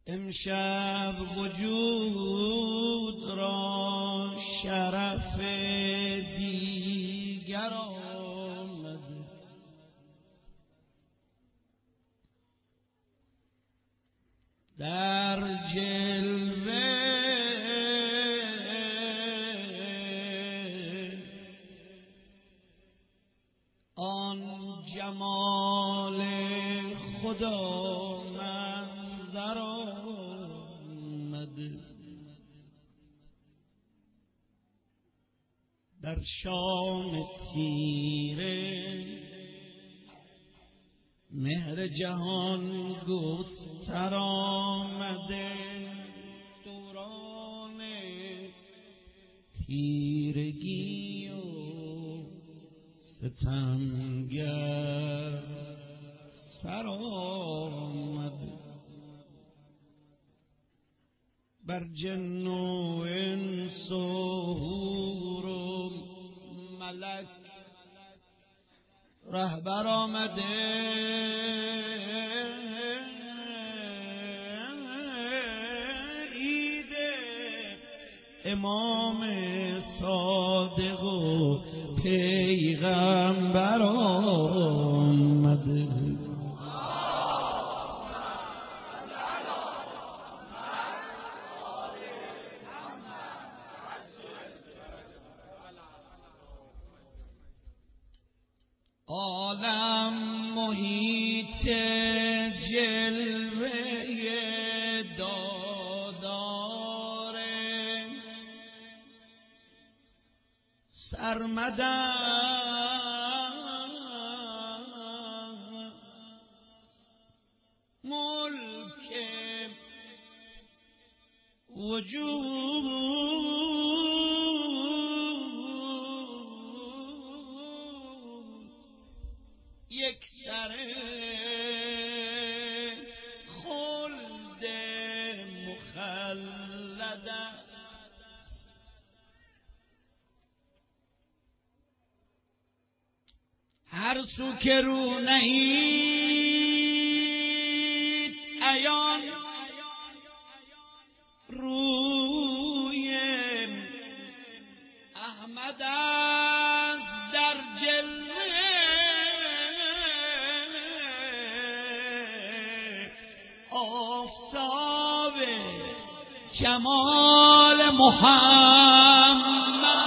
امشب وجود را شرف دیگر آمده، در جلوه آن جمال خدا منظر آمده، در شام تیره مهر جهان گستر آمده، دوران تیرگی و ستمگر سر آمده، بر جن و انس و حور و ملک رهبر آمده، عید امام صادق و پیغمبر آمده، عالم محیط جلوه دادار سرمدن، ملک وجود یک سره خلد مخلد است، هر سو که رو نهید عیان روی احمد است، در جلوه آفتاب جمال محمد،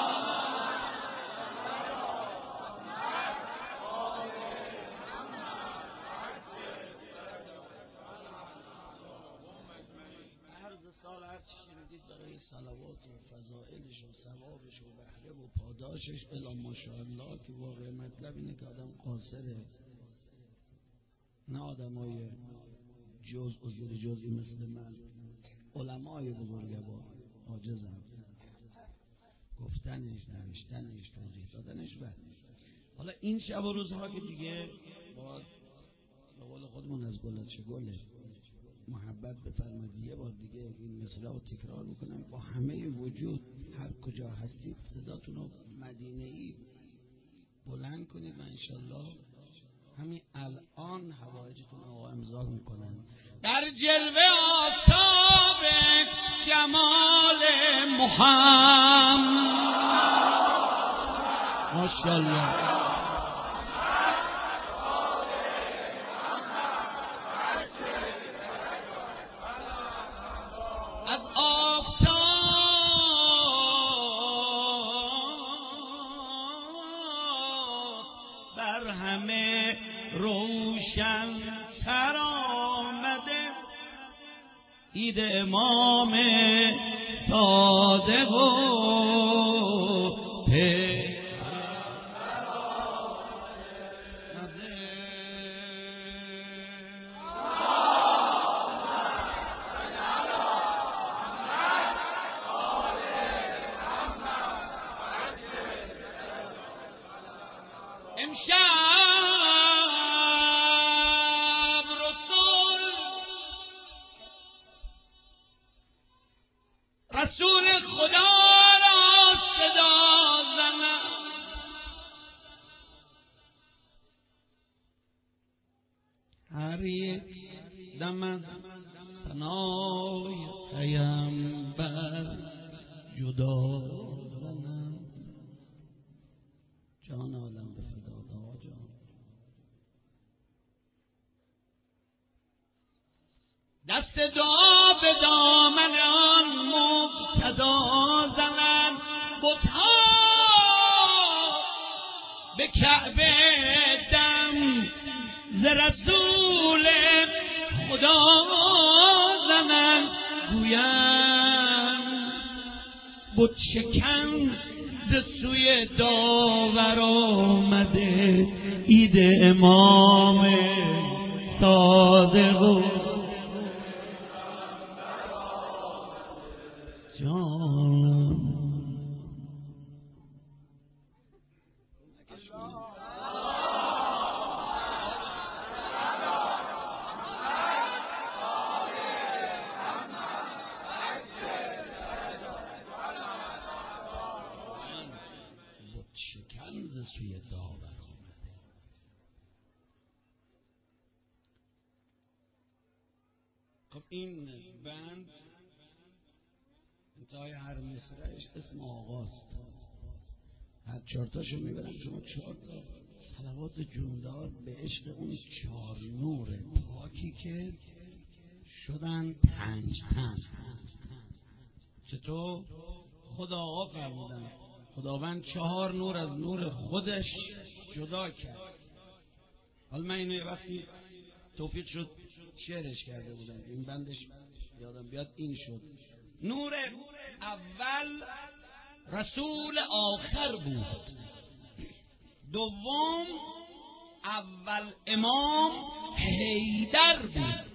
عرض سال هر چی شنیدید برای صلوات و فضائلش و ثوابش و بهره و پاداشش الا ماشاءالله، که واقع مطلب اینه که آدم قاصره، نه آدمای جزء و زیر جزئی مثل من. علمای بزرگوار عاجزم گفتنش، نوشتنش، توضیح دادنش. حالا این شب و روزها که دیگه باز به قول خودمون از گلت چه گله محبت بفرمایید، یه بار دیگه این مثلا رو تکرار میکنم، با همه وجود هر کجا هستید صداتون رو مدینه‌ای بلند کنید و انشالله همین الان حوایجتون رو امضا میکنن. در جلوه آفتاب جمال محمد ماشاءالله، از آفتاب بر همه روشن تر آمده، عید امام صادق و پیغمبر آمده. امشب رسول خدا را صدا زند، هر یک دم از ثنای پیامبر جدا زنم. جان عالم به فدا آقا جان. دست دعا به دامن آن مبتدا زنم. بت‌ها به کعبه دم ز رسول خدا زنم. گویم بت شکن ز سوی داور آمده، عید امام صادق و جان. شکن ز سوی داور آمده. خب این بند انتهای هر مصرعش اسم آقاست. هر چهارتاشو میبرم شما 4 تا صلوات جوندار به عشق اون 4 نور پاکی که شدن 5 تن. چطور؟ خدا آقا فرمودن خداوند 4 نور از نور خودش جدا کرد. حالا من اینو وقتی توفیق شد شعرش کرده بودم، این بندش یادم بیاد این شد. نور اول رسول آخر بود، دوم اول امام حیدر بود،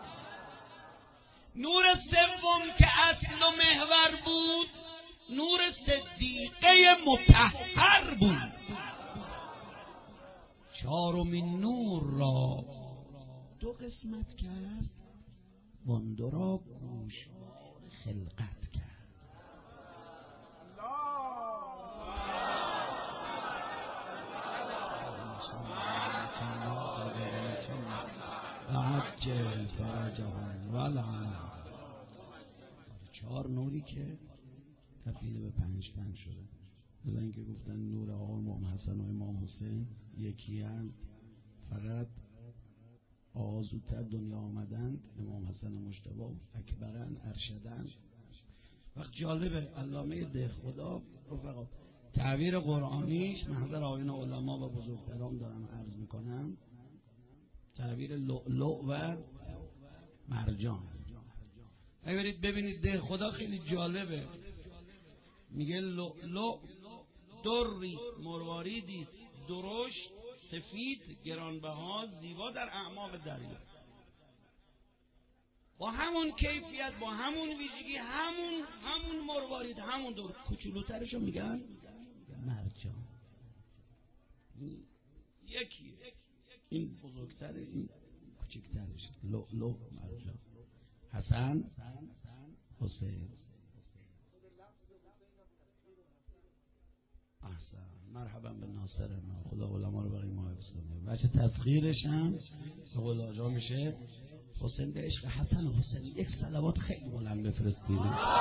نور سوم که اصل و محور بود نور صدیقه مطهر بود. 4مین نور را 2 قسمت کرد، وان 2 را گوشوار خلقت کرد. عجل فرجهم ولعن. 4 نوری که تبدیل به 5 تن شده. مثلا اینکه گفتن نور آقا امام حسن و امام حسین یکی هم، فقط آقا زودتر دنیا آمدند، امام حسن مجتبی اکبرن ارشدن. وقت جالبه علامه دهخدا رفقا تعبیر قرآنیش محضر آیین علما و بزرگتران دارم عرض میکنم، تعبیر لؤلؤ و مرجان. اگه برید ببینید دهخدا خیلی جالبه، میگه لؤلؤ دریست مرواریدیست درشت سفید گرانبها زیبا در اعماق دریا، با همون کیفیت با همون ویژگی همون مروارید همون دور کوچولوترشو میگن مرجان. یکی این بزرگتره این کوچکترش لؤلؤ مرجان. حسن حسین. احسن مرحبا به ناصرنا. خدا علما رو برای ما حفظ کنه. بچه تفخیرش هم به قول آجا میشه حسین به عشق حسن و حسین. یک صلوات خیلی بلند بفرستید.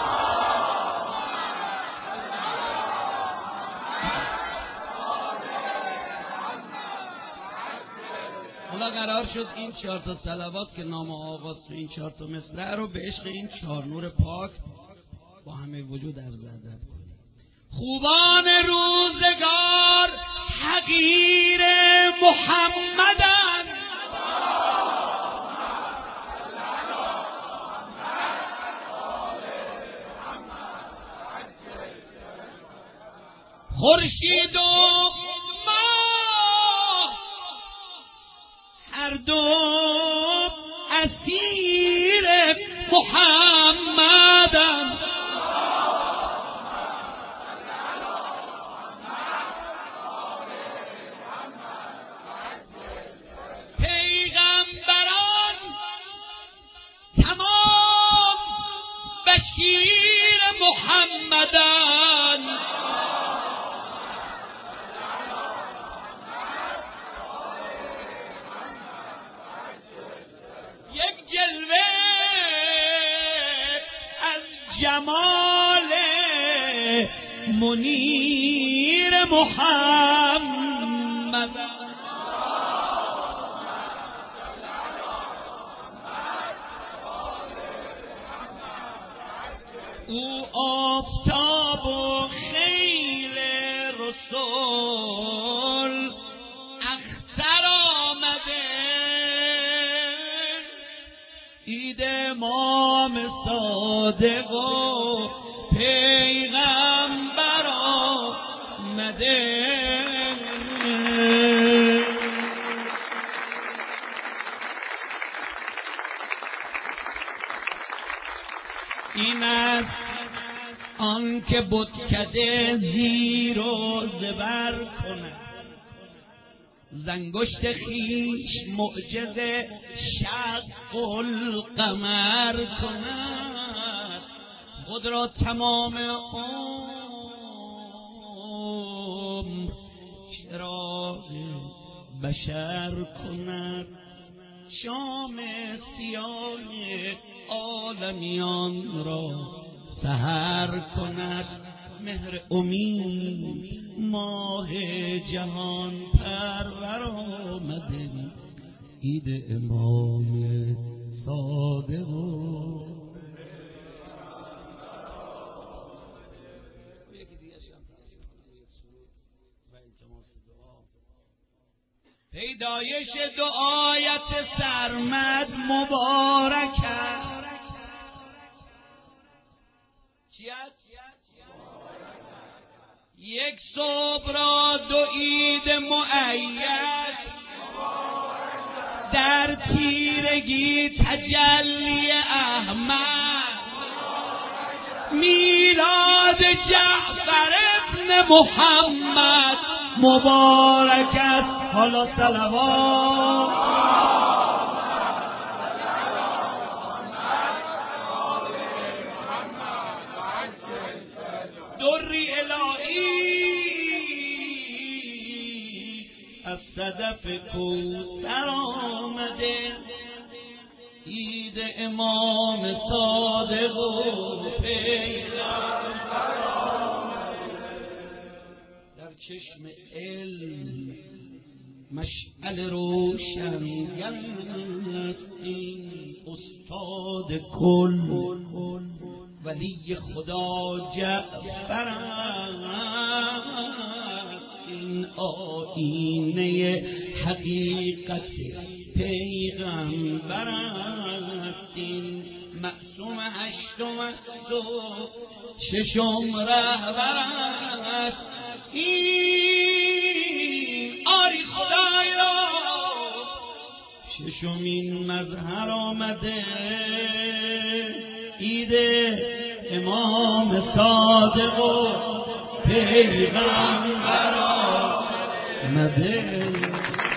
حالا قرار شد این 4 تا صلوات که نام آغاز تو این 4 تا مصرع رو به عشق این 4 نور پاک با همه وجود عرض ادب کنیم. خوبان روزگار حقیر محمدن، خورشید و ماه هر دو اسیر محمدن. پیغمبران تمام بشیر محمدن. یک جلوه جمال منیر محمد. او آفتاب و خیل رسول اختر آمده، عید امام صادق و پیغمبر آمده. این است آن که بتکده زیر و زبر کند، زنگشت خیش معجزه شق القمر کند، خود را تمام عمر چراغ بشر کند، شام سیاه عالمیان را سحر کند، مهر امید ماه جهان پرور آمده، عید امام صادق و پیدایش دو آیت سرمد مبارک است. چی است؟ یک صبح را دو عید مؤید، در تیرگی تجلی احمد، میلاد جعفر ابن محمد مبارک است. حالا صلوات دری الهی از صدف کوثر آمده، عید امام صادق و پیغمبر آمده. در چشم علم مشعل روشنگر است این استاد کل، ولی خدا جعفر است این آینه حقیقت پیغمبر است این معصوم هشتم است و ششم رهبر است این آری خدایا ششمین مظهر آمده عید امام صادق و پیغمبر آمده.